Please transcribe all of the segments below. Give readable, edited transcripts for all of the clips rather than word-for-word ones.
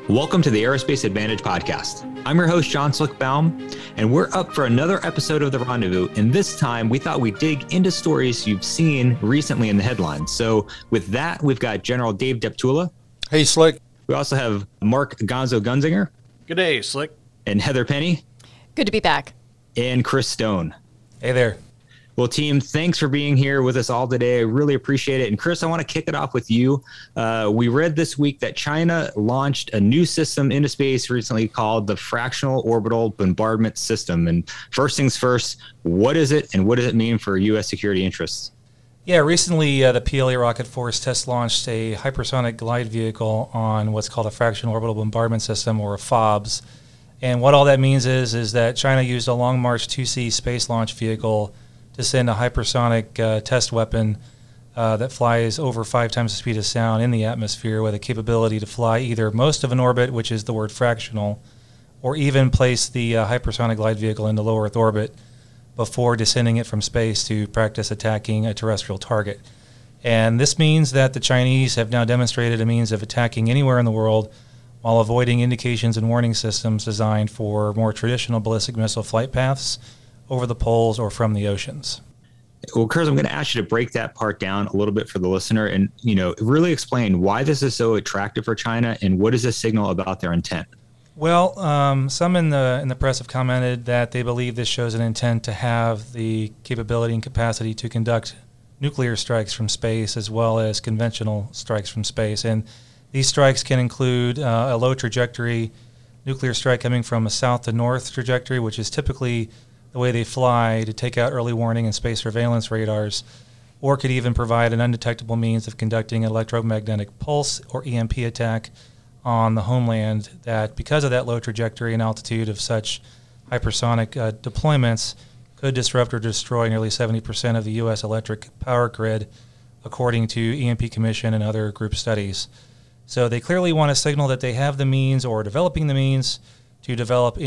Welcome to the Aerospace Advantage podcast. I'm your host, John Slickbaum, and we're up for another episode of The Rendezvous. And this time, we thought we'd dig into stories you've seen recently in the headlines. So with that, we've got General Dave Deptula. Hey, Slick. We also have Mark Gonzo Gunzinger. Good day, Slick. And Heather Penny. Good to be back. And Chris Stone. Hey there. Well, team, thanks for being here with us all today. I really appreciate it. And Chris, I want to kick it off with you. We read this week that China launched a new system into space recently called the Fractional Orbital Bombardment System. And first things first, what is it and what does it mean for U.S. security interests? Yeah, recently the PLA Rocket Force test launched a hypersonic glide vehicle on what's called a Fractional Orbital Bombardment System, or a FOBS. And what all that means is that China used a Long March 2C space launch vehicle to send a hypersonic test weapon that flies over 5 times the speed of sound in the atmosphere, with a capability to fly either most of an orbit, which is the word fractional, or even place the hypersonic glide vehicle into low Earth orbit before descending it from space to practice attacking a terrestrial target. And this means that the Chinese have now demonstrated a means of attacking anywhere in the world while avoiding indications and warning systems designed for more traditional ballistic missile flight paths over the poles or from the oceans. Well, Chris, I'm going to ask you to break that part down a little bit for the listener and, really explain why this is so attractive for China and what does this signal about their intent? Well, some in the press have commented that they believe this shows an intent to have the capability and capacity to conduct nuclear strikes from space as well as conventional strikes from space. And these strikes can include a low trajectory nuclear strike coming from a south to north trajectory, which is typically the way they fly to take out early warning and space surveillance radars, or could even provide an undetectable means of conducting an electromagnetic pulse or EMP attack on the homeland that, because of that low trajectory and altitude of such hypersonic deployments, could disrupt or destroy nearly 70% of the U.S. electric power grid, according to EMP Commission and other group studies. So they clearly want to signal that they have the means, or are developing the means, to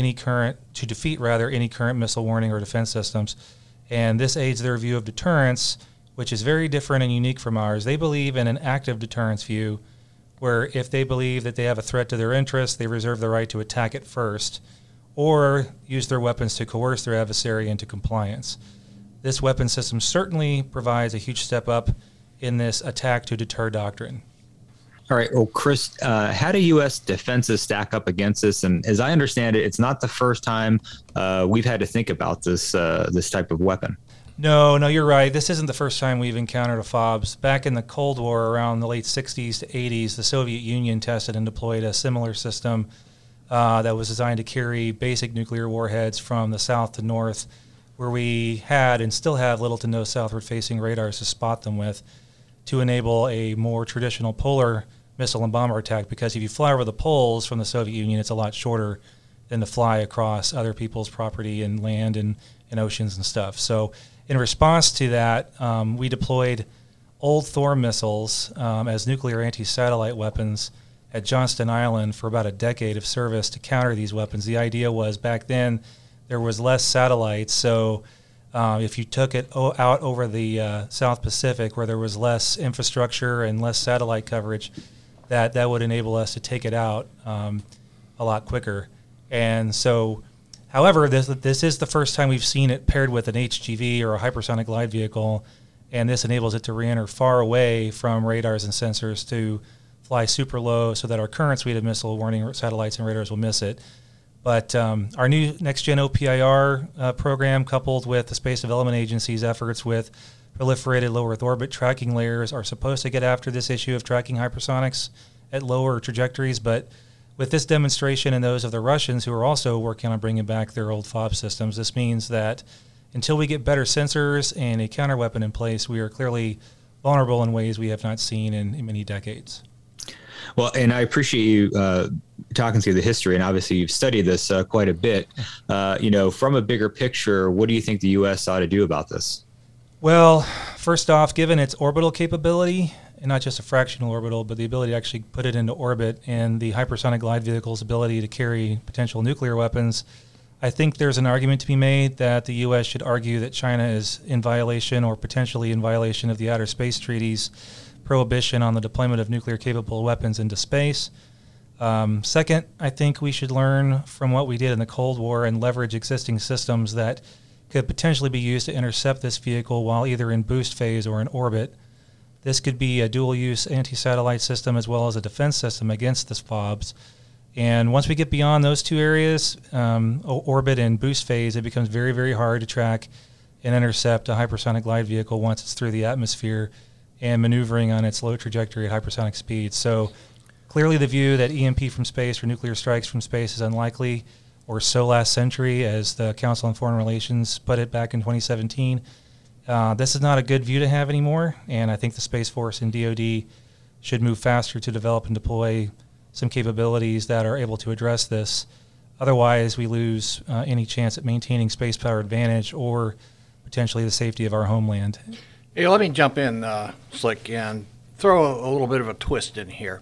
defeat any current missile warning or defense systems. And this aids their view of deterrence, which is very different and unique from ours. They believe in an active deterrence view, where if they believe that they have a threat to their interests, they reserve the right to attack it first, or use their weapons to coerce their adversary into compliance. This weapon system certainly provides a huge step up in this attack to deter doctrine. All right. Well, Chris, how do U.S. defenses stack up against this? And as I understand it, it's not the first time we've had to think about this type of weapon. No, you're right. This isn't the first time we've encountered a FOBS. Back in the Cold War, around the late 60s to 80s, the Soviet Union tested and deployed a similar system that was designed to carry basic nuclear warheads from the south to north, where we had and still have little to no southward-facing radars to spot them with, to enable a more traditional polar missile and bomber attack, because if you fly over the poles from the Soviet Union, it's a lot shorter than to fly across other people's property and land and oceans and stuff. So in response to that, we deployed old Thor missiles as nuclear anti-satellite weapons at Johnston Island for about a decade of service to counter these weapons. The idea was, back then there was less satellites, so if you took it out over the South Pacific, where there was less infrastructure and less satellite coverage, that would enable us to take it out a lot quicker. And so, however, this is the first time we've seen it paired with an HGV or a hypersonic glide vehicle, and this enables it to re-enter far away from radars and sensors to fly super low, so that our current suite of missile warning satellites and radars will miss it. But our new next-gen OPIR program, coupled with the Space Development Agency's efforts with proliferated low Earth orbit tracking layers, are supposed to get after this issue of tracking hypersonics at lower trajectories. But with this demonstration and those of the Russians, who are also working on bringing back their old FOB systems, this means that until we get better sensors and a counter weapon in place, we are clearly vulnerable in ways we have not seen in many decades. Well, and I appreciate you talking through the history, and obviously you've studied this quite a bit. From a bigger picture, what do you think the U.S. ought to do about this? Well, first off, given its orbital capability, and not just a fractional orbital, but the ability to actually put it into orbit, and the hypersonic glide vehicle's ability to carry potential nuclear weapons, I think there's an argument to be made that the U.S. should argue that China is in violation, or potentially in violation, of the Outer Space Treaty's prohibition on the deployment of nuclear-capable weapons into space. Second, I think we should learn from what we did in the Cold War and leverage existing systems that could potentially be used to intercept this vehicle while either in boost phase or in orbit. This could be a dual-use anti-satellite system as well as a defense system against the FOBs. And once we get beyond those two areas, orbit and boost phase, it becomes very, very hard to track and intercept a hypersonic glide vehicle once it's through the atmosphere and maneuvering on its low trajectory at hypersonic speeds. So clearly the view that EMP from space or nuclear strikes from space is unlikely, or so last century, as the Council on Foreign Relations put it back in 2017. This is not a good view to have anymore, and I think the Space Force and DoD should move faster to develop and deploy some capabilities that are able to address this. Otherwise, we lose any chance at maintaining space power advantage or potentially the safety of our homeland. Hey, let me jump in, Slick, and throw a little bit of a twist in here.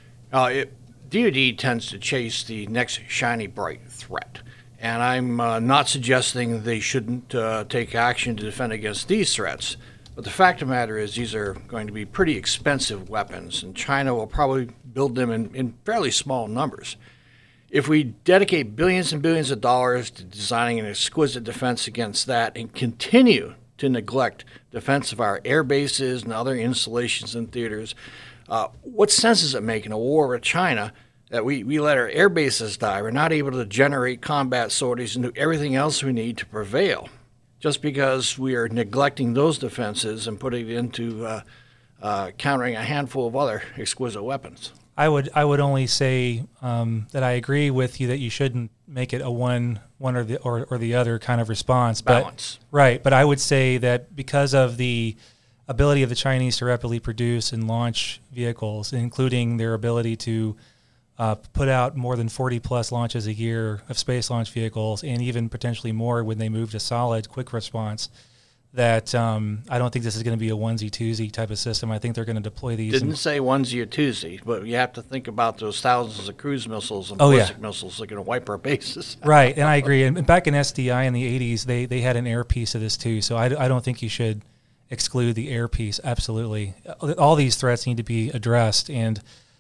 DoD tends to chase the next shiny, bright threat. And I'm not suggesting they shouldn't take action to defend against these threats. But the fact of the matter is these are going to be pretty expensive weapons, and China will probably build them in fairly small numbers. If we dedicate billions and billions of dollars to designing an exquisite defense against that and continue to neglect defense of our air bases and other installations and theaters, what sense does it make in a war with China that we let our air bases die? We're not able to generate combat sorties and do everything else we need to prevail just because we are neglecting those defenses and putting it into countering a handful of other exquisite weapons. I would only say that I agree with you that you shouldn't make it a one or the other kind of response. Balance. Right, but I would say that because of the ability of the Chinese to rapidly produce and launch vehicles, including their ability to put out more than 40-plus launches a year of space launch vehicles, and even potentially more when they move to solid quick response, that I don't think this is going to be a onesie-twosie type of system. I think they're going to deploy these. Didn't say onesie or twosie, but you have to think about those thousands of cruise missiles and ballistic missiles that are going to wipe our bases. Right, and I agree. And back in SDI in the 80s, they had an air piece of this too, so I don't think you should exclude the air piece. Absolutely. All these threats need to be addressed, and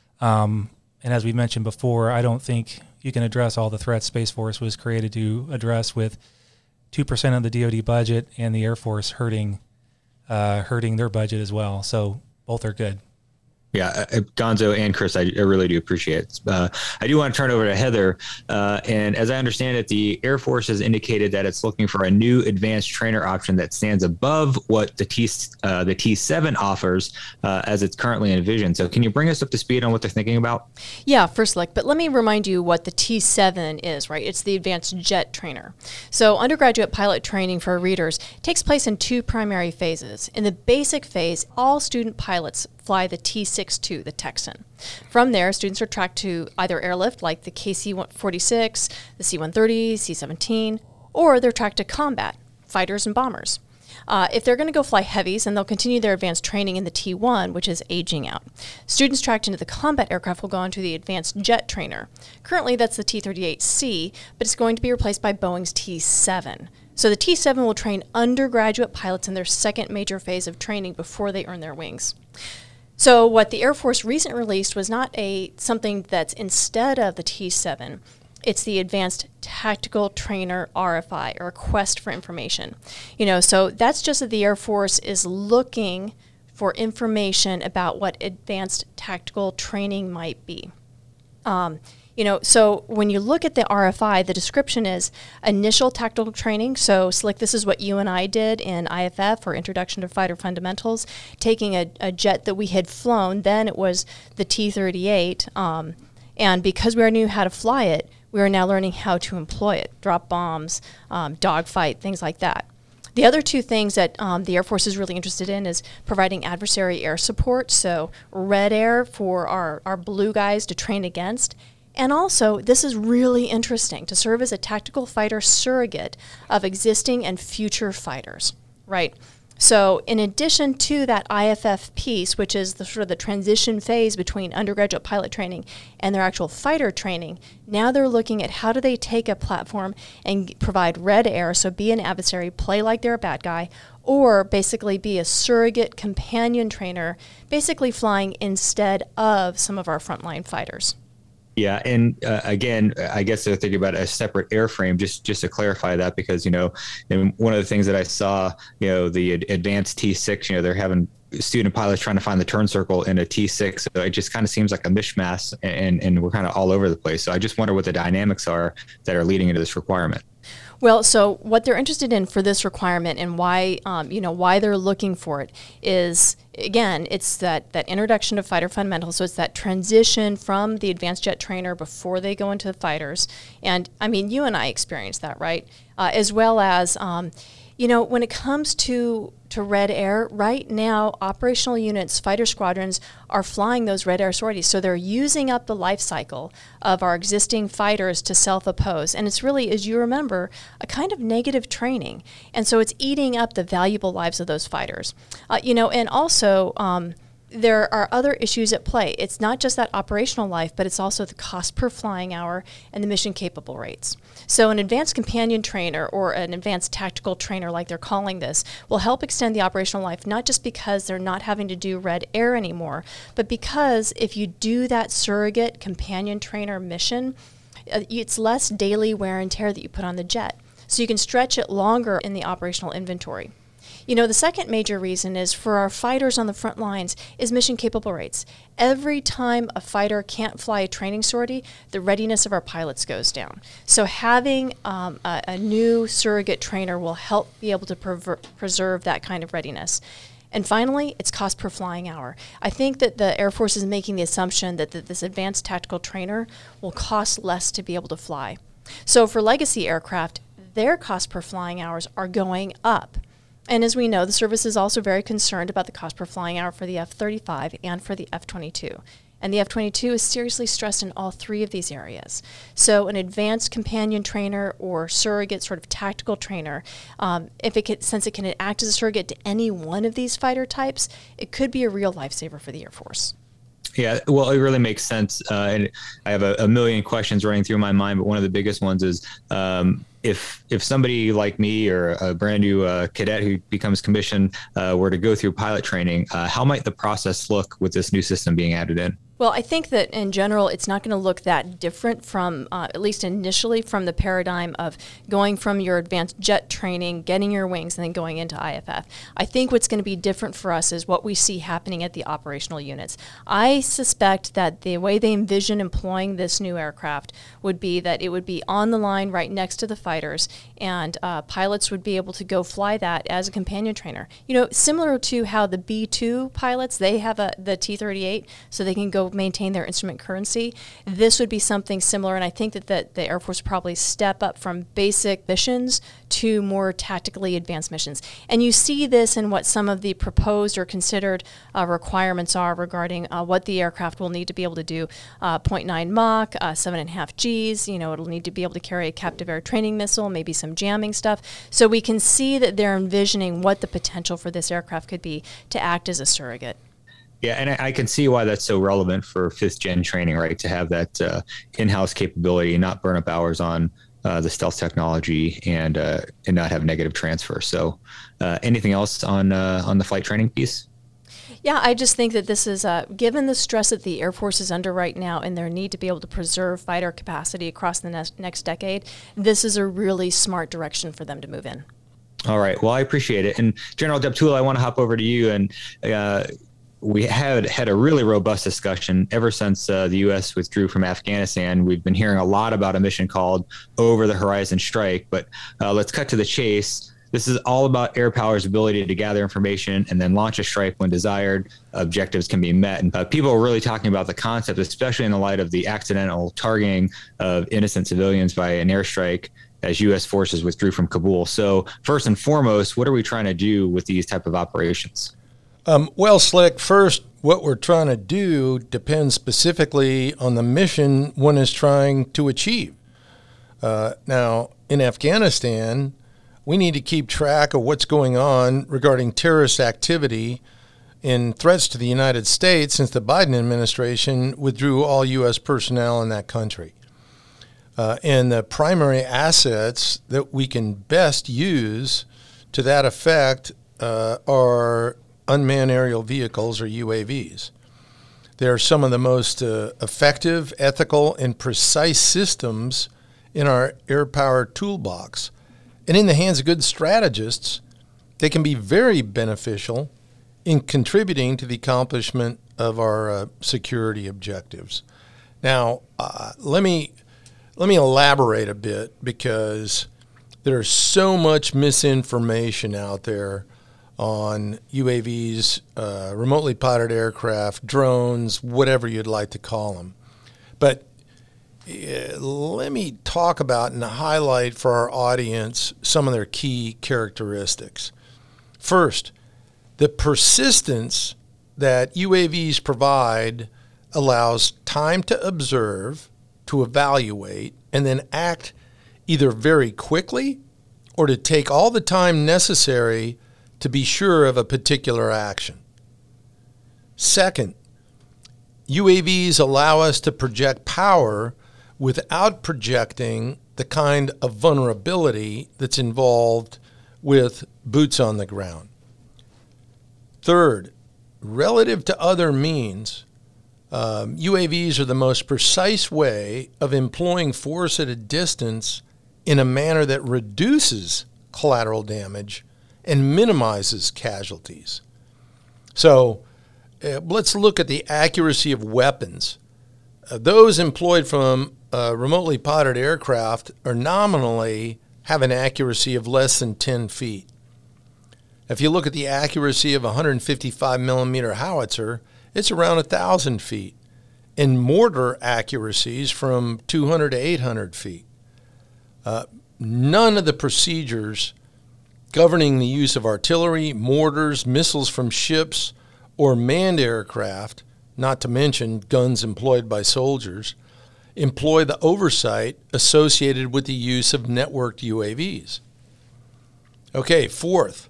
as we mentioned before, I don't think you can address all the threats Space Force was created to address with 2% of the DoD budget and the Air Force hurting their budget as well. So both are good. Yeah, Gonzo and Chris, I really do appreciate it. I do want to turn over to Heather. And as I understand it, the Air Force has indicated that it's looking for a new advanced trainer option that stands above what the T7 offers as it's currently envisioned. So can you bring us up to speed on what they're thinking about? Yeah, first, but let me remind you what the T7 is, right? It's the Advanced Jet Trainer. So undergraduate pilot training for our readers takes place in two primary phases. In the basic phase, all student pilots fly the T-62, the Texan. From there, students are tracked to either airlift, like the KC-46, the C-130, C-17, or they're tracked to combat, fighters and bombers. If they're going to go fly heavies, then they'll continue their advanced training in the T-1, which is aging out. Students tracked into the combat aircraft will go on to the Advanced Jet Trainer. Currently, that's the T-38C, but it's going to be replaced by Boeing's T-7. So the T-7 will train undergraduate pilots in their second major phase of training before they earn their wings. So what the Air Force recently released was not something that's instead of the T-7. It's the Advanced Tactical Trainer RFI, or Request for Information. So that's just that the Air Force is looking for information about what advanced tactical training might be. So when you look at the RFI, the description is initial tactical training. So, Slick, this is what you and I did in IFF, or Introduction to Fighter Fundamentals, taking a jet that we had flown. Then it was the T-38. And because we already knew how to fly it, we are now learning how to employ it, drop bombs, dogfight, things like that. The other two things that the Air Force is really interested in is providing adversary air support, so red air for our blue guys to train against. And also, this is really interesting, to serve as a tactical fighter surrogate of existing and future fighters, right? So in addition to that IFF piece, which is the sort of the transition phase between undergraduate pilot training and their actual fighter training, now they're looking at how do they take a platform and provide red air, so be an adversary, play like they're a bad guy, or basically be a surrogate companion trainer, basically flying instead of some of our frontline fighters. Yeah, and again, I guess they're thinking about a separate airframe. Just to clarify that, because and one of the things that I saw, the advanced T6, they're having student pilots trying to find the turn circle in a T6. So it just kind of seems like a mishmash, and we're kind of all over the place. So I just wonder what the dynamics are that are leading into this requirement. Well, so what they're interested in for this requirement and why, why they're looking for it is, again, it's that introduction of fighter fundamentals. So it's that transition from the advanced jet trainer before they go into the fighters. And I mean, you and I experienced that, right? As well as, when it comes to Red Air, right now, operational units, fighter squadrons are flying those Red Air sorties. So they're using up the life cycle of our existing fighters to self-oppose. And it's really, as you remember, a kind of negative training. And so it's eating up the valuable lives of those fighters. And also, there are other issues at play. It's not just that operational life, but it's also the cost per flying hour and the mission capable rates. So an advanced companion trainer or an advanced tactical trainer, like they're calling this, will help extend the operational life, not just because they're not having to do Red Air anymore, but because if you do that surrogate companion trainer mission, it's less daily wear and tear that you put on the jet. So you can stretch it longer in the operational inventory. The second major reason is for our fighters on the front lines is mission capable rates. Every time a fighter can't fly a training sortie, the readiness of our pilots goes down. So having a new surrogate trainer will help be able to preserve that kind of readiness. And finally, it's cost per flying hour. I think that the Air Force is making the assumption that this advanced tactical trainer will cost less to be able to fly. So for legacy aircraft, their cost per flying hours are going up. And as we know, the service is also very concerned about the cost per flying hour for the F-35 and for the F-22. And the F-22 is seriously stressed in all three of these areas. So an advanced companion trainer or surrogate sort of tactical trainer, since it can act as a surrogate to any one of these fighter types, it could be a real lifesaver for the Air Force. Yeah, well, it really makes sense. And I have a million questions running through my mind, but one of the biggest ones is if somebody like me or a brand new cadet who becomes commissioned were to go through pilot training, how might the process look with this new system being added in? Well, I think that in general, it's not going to look that different from, at least initially, from the paradigm of going from your advanced jet training, getting your wings, and then going into IFF. I think what's going to be different for us is what we see happening at the operational units. I suspect that the way they envision employing this new aircraft would be that it would be on the line right next to the fighters, and pilots would be able to go fly that as a companion trainer. Similar to how the B-2 pilots, they have the T-38, so they can go maintain their instrument currency. This would be something similar, and I think that the Air Force would probably step up from basic missions to more tactically advanced missions. And you see this in what some of the proposed or considered requirements are regarding what the aircraft will need to be able to do. 0.9 Mach, 7.5 Gs, it'll need to be able to carry a captive air training missile, maybe some jamming stuff. So we can see that they're envisioning what the potential for this aircraft could be to act as a surrogate. Yeah, and I can see why that's so relevant for fifth-gen training, right? To have that in-house capability and not burn up hours on the stealth technology and not have negative transfer. So anything else on the flight training piece? Yeah, I just think that this is, given the stress that the Air Force is under right now and their need to be able to preserve fighter capacity across the next decade, this is a really smart direction for them to move in. All right. Well, I appreciate it. And General Deptula, I want to hop over to you. And we had a really robust discussion ever since the U.S. withdrew from Afghanistan. We've been hearing a lot about a mission called Over the Horizon Strike, but let's cut to the chase. This is all about air power's ability to gather information and then launch a strike when desired objectives can be met. And people are really talking about the concept, especially in the light of the accidental targeting of innocent civilians by an airstrike as U.S. forces withdrew from Kabul. So first and foremost, what are we trying to do with these type of operations? Well, Slick, first, what we're trying to do depends specifically on the mission one is trying to achieve. Now, in Afghanistan, we need to keep track of what's going on regarding terrorist activity and threats to the United States since the Biden administration withdrew all U.S. personnel in that country. And the primary assets that we can best use to that effect are unmanned aerial vehicles, or UAVs. They're some of the most effective, ethical, and precise systems in our air power toolbox. And in the hands of good strategists, they can be very beneficial in contributing to the accomplishment of our security objectives. Now, let me elaborate a bit, because there's so much misinformation out there on UAVs, remotely piloted aircraft, drones, whatever you'd like to call them. But let me talk about and highlight for our audience some of their key characteristics. First, the persistence that UAVs provide allows time to observe, to evaluate, and then act either very quickly or to take all the time necessary to be sure of a particular action. Second, UAVs allow us to project power without projecting the kind of vulnerability that's involved with boots on the ground. Third, relative to other means, UAVs are the most precise way of employing force at a distance in a manner that reduces collateral damage and minimizes casualties. So let's look at the accuracy of weapons. Those employed from remotely piloted aircraft are nominally have an accuracy of less than 10 feet. If you look at the accuracy of a 155 millimeter howitzer, it's around 1,000 feet, and mortar accuracies from 200 to 800 feet. None of the procedures governing the use of artillery, mortars, missiles from ships, or manned aircraft, not to mention guns employed by soldiers, employ the oversight associated with the use of networked UAVs. Okay, fourth,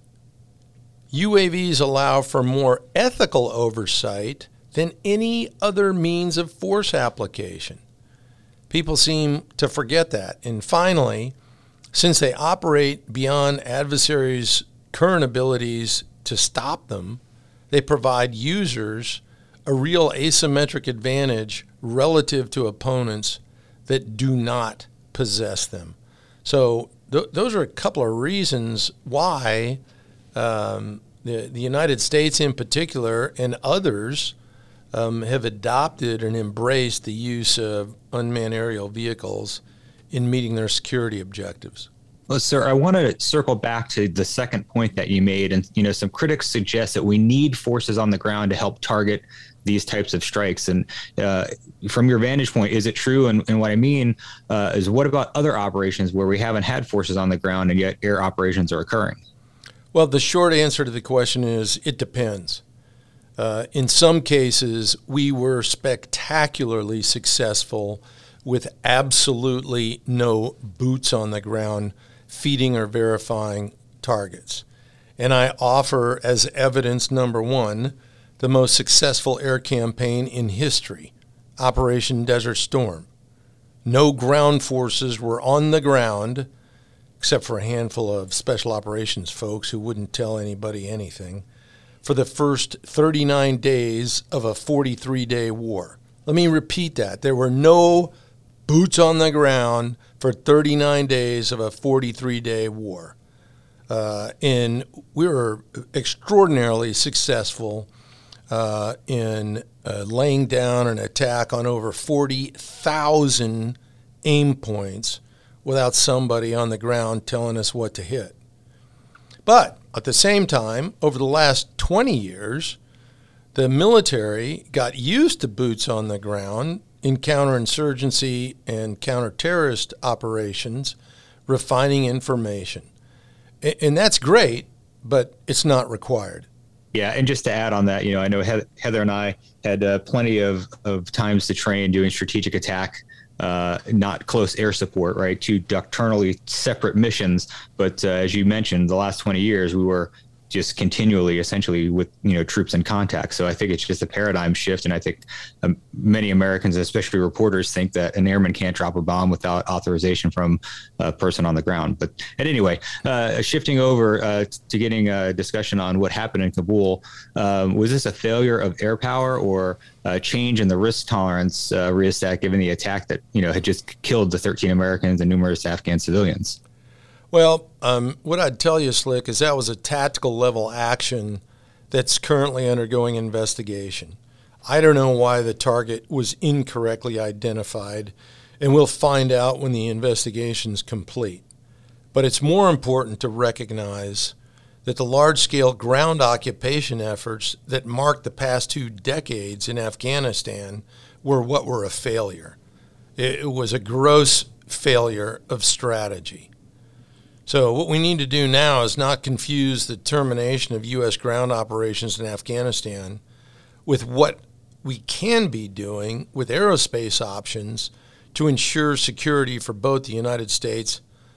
UAVs allow for more ethical oversight than any other means of force application. People seem to forget that. And finally, since they operate beyond adversaries' current abilities to stop them, they provide users a real asymmetric advantage relative to opponents that do not possess them. So those are a couple of reasons why the United States in particular and others have adopted and embraced the use of unmanned aerial vehicles in meeting their security objectives. Well, sir, I want to circle back to the second point that you made. And, some critics suggest that we need forces on the ground to help target these types of strikes. And from your vantage point, is it true? And what I mean is, what about other operations where we haven't had forces on the ground and yet air operations are occurring? Well, the short answer to the question is it depends. In some cases, we were spectacularly successful with absolutely no boots on the ground feeding or verifying targets. And I offer as evidence number one, the most successful air campaign in history, Operation Desert Storm. No ground forces were on the ground, except for a handful of special operations folks who wouldn't tell anybody anything, for the first 39 days of a 43-day war. Let me repeat that. There were no boots on the ground for 39 days of a 43-day war. And we were extraordinarily successful in laying down an attack on over 40,000 aim points without somebody on the ground telling us what to hit. But at the same time, over the last 20 years, the military got used to boots on the ground in counterinsurgency and counterterrorist operations, refining information. And that's great, but it's not required. Yeah, and just to add on that, I know Heather and I had plenty of times to train doing strategic attack, not close air support, right? Two doctrinally separate missions. But as you mentioned, the last 20 years, we were just continually, essentially, with troops in contact. So I think it's just a paradigm shift, and I think many Americans, especially reporters, think that an airman can't drop a bomb without authorization from a person on the ground. But anyway, shifting over to getting a discussion on what happened in Kabul, was this a failure of air power or a change in the risk tolerance, rheostat, given the attack that had just killed the 13 Americans and numerous Afghan civilians? Well, what I'd tell you, Slick, is that was a tactical level action that's currently undergoing investigation. I don't know why the target was incorrectly identified, and we'll find out when the investigation's complete. But it's more important to recognize that the large-scale ground occupation efforts that marked the past 2 decades in Afghanistan were a failure. It was a gross failure of strategy. So what we need to do now is not confuse the termination of U.S. ground operations in Afghanistan with what we can be doing with aerospace options to ensure security for both the United States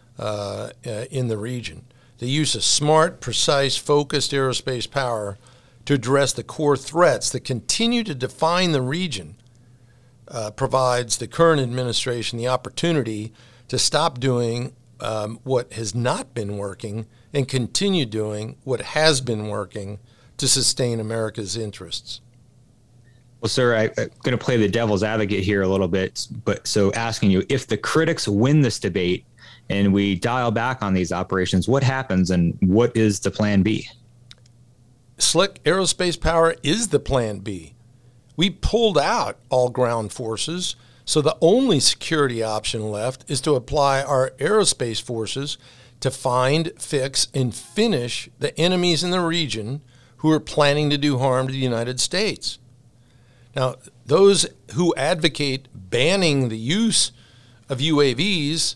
in the region. The use of smart, precise, focused aerospace power to address the core threats that continue to define the region provides the current administration the opportunity to stop doing what has not been working and continue doing what has been working to sustain America's interests. Well, sir, I'm going to play the devil's advocate here a little bit, but so asking you, if the critics win this debate and we dial back on these operations, what happens and what is the plan B? Slick, aerospace power is the plan B. We pulled out all ground forces, so the only security option left is to apply our aerospace forces to find, fix, and finish the enemies in the region who are planning to do harm to the United States. Now, those who advocate banning the use of UAVs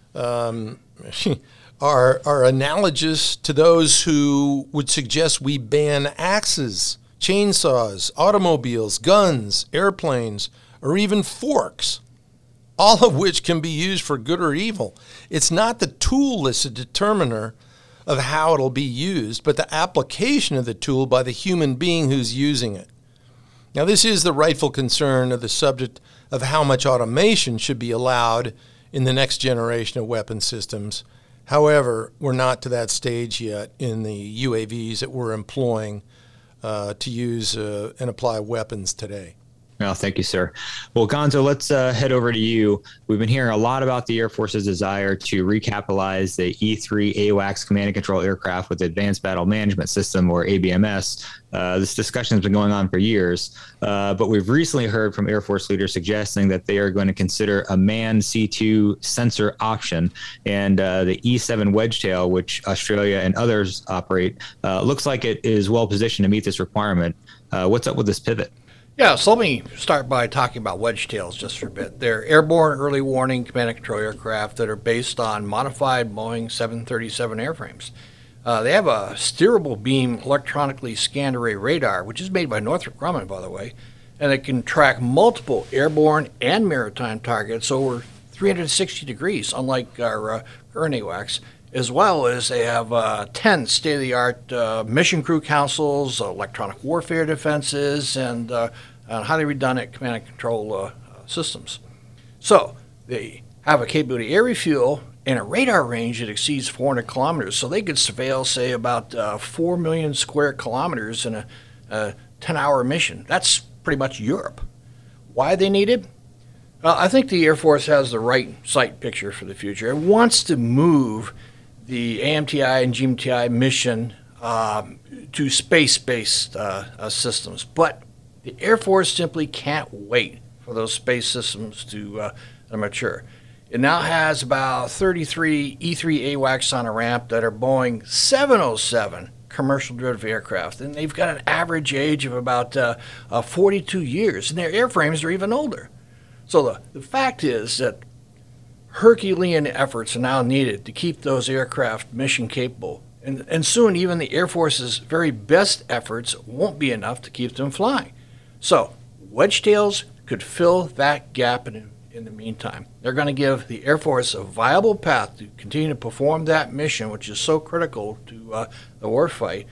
are analogous to those who would suggest we ban axes, chainsaws, automobiles, guns, airplanes, or even forks, all of which can be used for good or evil. It's not the tool that's a determiner of how it'll be used, but the application of the tool by the human being who's using it. Now, this is the rightful concern of the subject of how much automation should be allowed in the next generation of weapon systems. However, we're not to that stage yet in the UAVs that we're employing to use and apply weapons today. Well, thank you, sir. Well, Gonzo, let's head over to you. We've been hearing a lot about the Air Force's desire to recapitalize the E-3 AWACS command and control aircraft with Advanced Battle Management System, or ABMS. This discussion has been going on for years, but we've recently heard from Air Force leaders suggesting that they are going to consider a manned C-2 sensor option, and the E-7 Wedgetail, which Australia and others operate, looks like it is well positioned to meet this requirement. What's up with this pivot? Yeah, so let me start by talking about Wedgetails just for a bit. They're airborne early warning command and control aircraft that are based on modified Boeing 737 airframes. They have a steerable beam electronically scanned array radar, which is made by Northrop Grumman, by the way, and it can track multiple airborne and maritime targets over 360 degrees, unlike our current AWACS, as well as they have 10 state-of-the-art mission crew councils, electronic warfare defenses, and highly redundant command and control systems. So they have a capability to air refuel and a radar range that exceeds 400 kilometers, so they could surveil, say, about 4 million square kilometers in a 10-hour mission. That's pretty much Europe. Why they need it? I think the Air Force has the right sight picture for the future. It wants to move the AMTI and GMTI mission to space-based systems. But the Air Force simply can't wait for those space systems to mature. It now has about 33 E-3 AWACS on a ramp that are Boeing 707 commercial derivative aircraft, and they've got an average age of about 42 years, and their airframes are even older. So the fact is that Herculean efforts are now needed to keep those aircraft mission capable. And soon even the Air Force's very best efforts won't be enough to keep them flying. So Wedgetails could fill that gap in the meantime. They're going to give the Air Force a viable path to continue to perform that mission, which is so critical to the warfight,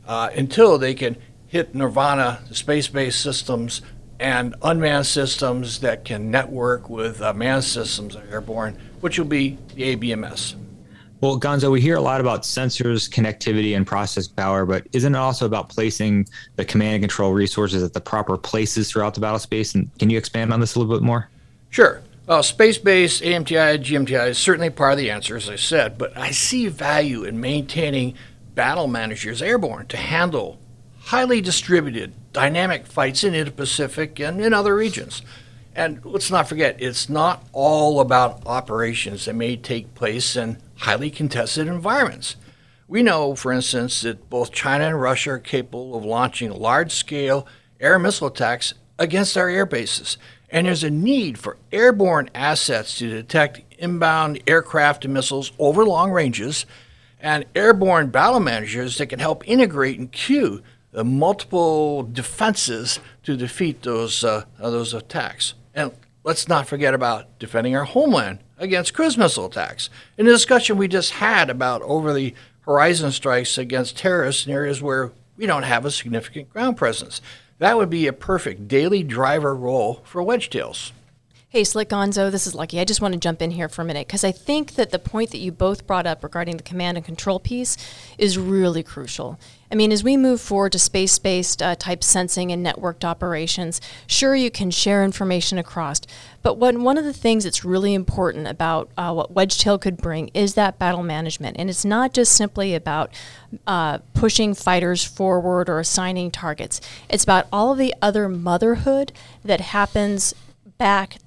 until they can hit nirvana, the space-based systems, and unmanned systems that can network with manned systems that are airborne, which will be the ABMS. Well, Gonzo, we hear a lot about sensors, connectivity, and process power, but isn't it also about placing the command and control resources at the proper places throughout the battle space? And can you expand on this a little bit more? Sure. Space-based AMTI, GMTI is certainly part of the answer, as I said, but I see value in maintaining battle managers airborne to handle highly distributed, dynamic fights in Indo-Pacific and in other regions. And let's not forget, it's not all about operations that may take place in highly contested environments. We know, for instance, that both China and Russia are capable of launching large-scale air missile attacks against our air bases. And there's a need for airborne assets to detect inbound aircraft and missiles over long ranges, and airborne battle managers that can help integrate and cue the multiple defenses to defeat those attacks. And let's not forget about defending our homeland against cruise missile attacks. In the discussion we just had about over-the-horizon strikes against terrorists in areas where we don't have a significant ground presence, that would be a perfect daily driver role for Wedgetails. Hey, Slick Gonzo, this is Lucky. I just want to jump in here for a minute because I think that the point that you both brought up regarding the command and control piece is really crucial. I mean, as we move forward to space-based type sensing and networked operations, sure, you can share information across, but one of the things that's really important about what Wedgetail could bring is that battle management. And it's not just simply about pushing fighters forward or assigning targets. It's about all of the other motherhood that happens back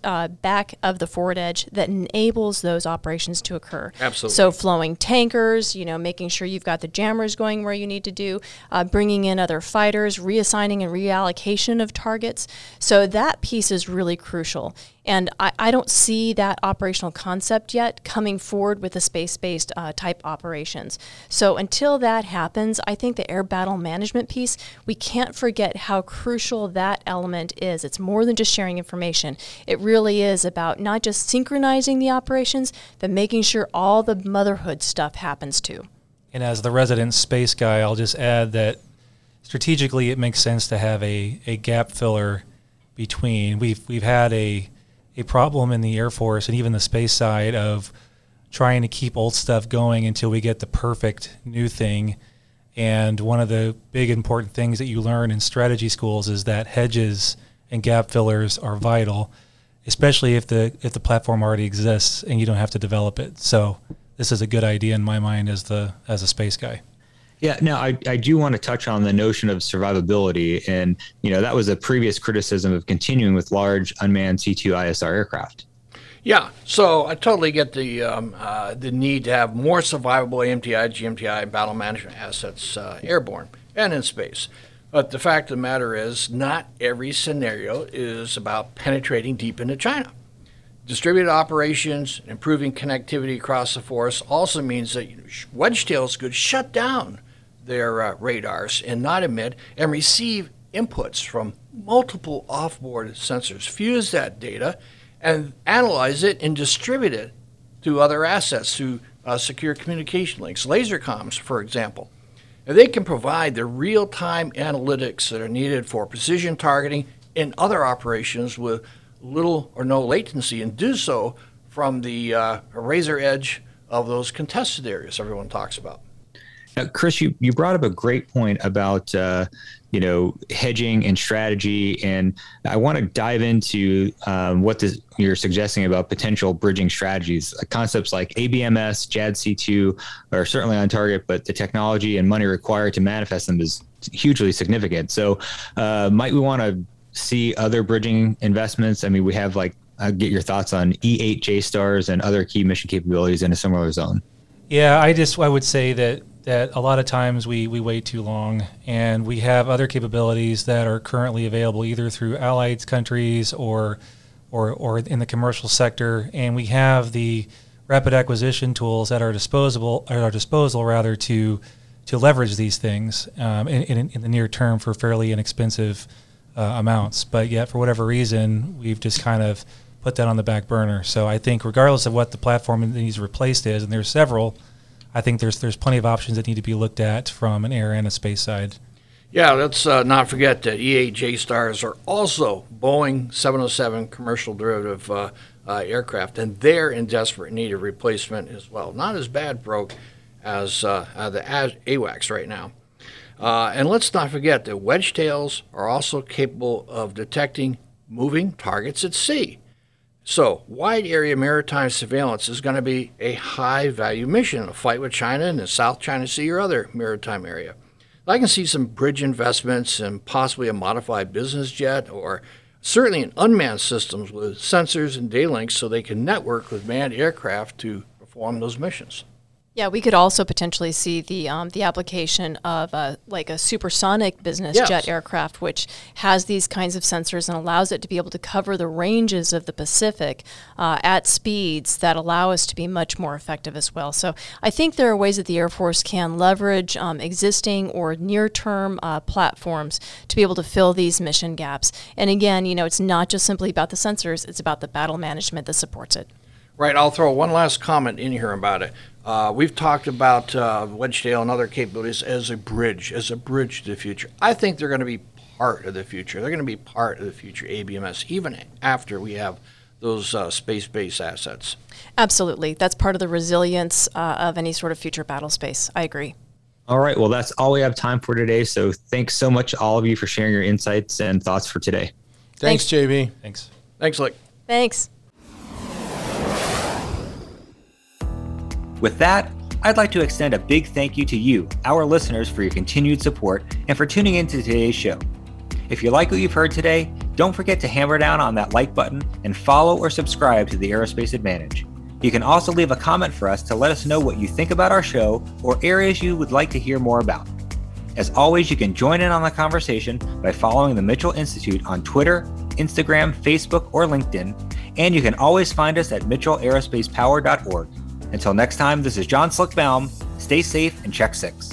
of the forward edge that enables those operations to occur. Absolutely. So flowing tankers, making sure you've got the jammers going where you need to do, bringing in other fighters, reassigning and reallocation of targets. So that piece is really crucial. And I don't see that operational concept yet coming forward with the space-based type operations. So until that happens, I think the air battle management piece, we can't forget how crucial that element is. It's more than just sharing information. It really is about not just synchronizing the operations, but making sure all the motherhood stuff happens too. And as the resident space guy, I'll just add that strategically it makes sense to have a gap filler between. We've had a problem in the Air Force and even the space side of trying to keep old stuff going until we get the perfect new thing. And one of the big important things that you learn in strategy schools is that hedges and gap fillers are vital, especially if the platform already exists and you don't have to develop it. So this is a good idea in my mind as a space guy. Yeah, now I do want to touch on the notion of survivability. And, that was a previous criticism of continuing with large unmanned C2ISR aircraft. Yeah, so I totally get the need to have more survivable AMTI, GMTI battle management assets airborne and in space. But the fact of the matter is not every scenario is about penetrating deep into China. Distributed operations, improving connectivity across the forest also means that Wedgetails could shut down their radars and not emit and receive inputs from multiple offboard sensors, fuse that data, and analyze it and distribute it to other assets through secure communication links, laser comms, for example. And they can provide the real-time analytics that are needed for precision targeting in other operations with little or no latency, and do so from the razor edge of those contested areas everyone talks about. Now, Chris, you brought up a great point about hedging and strategy, and I want to dive into what you're suggesting about potential bridging strategies. Concepts like ABMS, JADC2 are certainly on target, but the technology and money required to manifest them is hugely significant. So, might we want to see other bridging investments? I mean, we have get your thoughts on E8 JSTARS and other key mission capabilities in a similar zone. Yeah, I would say that a lot of times we wait too long, and we have other capabilities that are currently available either through allied countries or in the commercial sector, and we have the rapid acquisition tools at our disposal to leverage these things in the near term for fairly inexpensive amounts. But yet, for whatever reason, we've just kind of put that on the back burner. So I think regardless of what the platform that needs replaced is, and there's several, I think there's plenty of options that need to be looked at from an air and a space side. Yeah, let's not forget that E-8 J-Stars are also Boeing 707 commercial derivative aircraft, and they're in desperate need of replacement as well. Not as bad broke as the AWACS right now. And let's not forget that wedge tails are also capable of detecting moving targets at sea. So, wide area maritime surveillance is going to be a high-value mission, a fight with China in the South China Sea or other maritime area. I can see some bridge investments and possibly a modified business jet, or certainly an unmanned systems with sensors and data links so they can network with manned aircraft to perform those missions. Yeah, we could also potentially see the application of like a supersonic business jet aircraft, which has these kinds of sensors and allows it to be able to cover the ranges of the Pacific at speeds that allow us to be much more effective as well. So I think there are ways that the Air Force can leverage existing or near-term platforms to be able to fill these mission gaps. And again, it's not just simply about the sensors, it's about the battle management that supports it. Right, I'll throw one last comment in here about it. We've talked about wedge tail and other capabilities as a bridge to the future. I think they're going to be part of the future. They're going to be part of the future ABMS, even after we have those space-based assets. Absolutely. That's part of the resilience of any sort of future battle space. I agree. All right. Well, that's all we have time for today. So thanks so much, all of you, for sharing your insights and thoughts for today. Thanks, JB. Thanks. Thanks, Lick. Thanks. With that, I'd like to extend a big thank you to you, our listeners, for your continued support and for tuning in to today's show. If you like what you've heard today, don't forget to hammer down on that like button and follow or subscribe to the Aerospace Advantage. You can also leave a comment for us to let us know what you think about our show or areas you would like to hear more about. As always, you can join in on the conversation by following the Mitchell Institute on Twitter, Instagram, Facebook, or LinkedIn, and you can always find us at mitchellaerospacepower.org. Until next time, this is John Slickbaum. Stay safe and check 6.